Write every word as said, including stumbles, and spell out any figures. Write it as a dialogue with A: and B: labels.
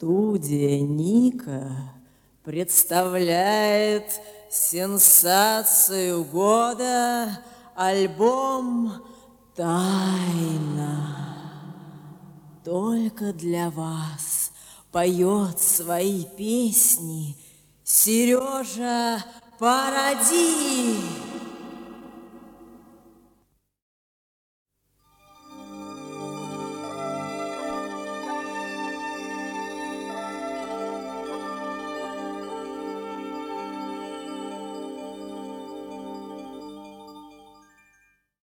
A: Студия Ника представляет сенсацию года, альбом «Тайна». Только для вас поет свои песни Сережа Паради.